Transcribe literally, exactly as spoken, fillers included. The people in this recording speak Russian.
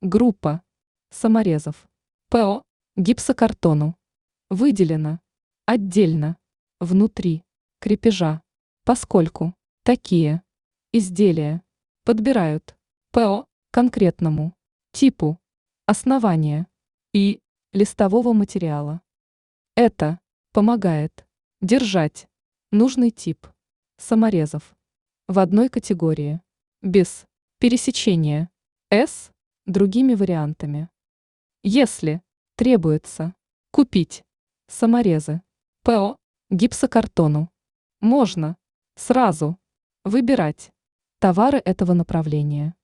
Группа саморезов. ПО гипсокартону. Выделено. Отдельно. Внутри. Крепежа. Поскольку. Такие. Изделия. Подбирают. ПО конкретному. Типу. Основания. И. Листового материала. Это. Помогает. Держать. Нужный тип. Саморезов. В одной категории. Без. Пересечения. С. Другими вариантами. Если. Требуется. Купить. Саморезы. ПО гипсокартону. Можно. Сразу. Выбирать. Товары этого направления.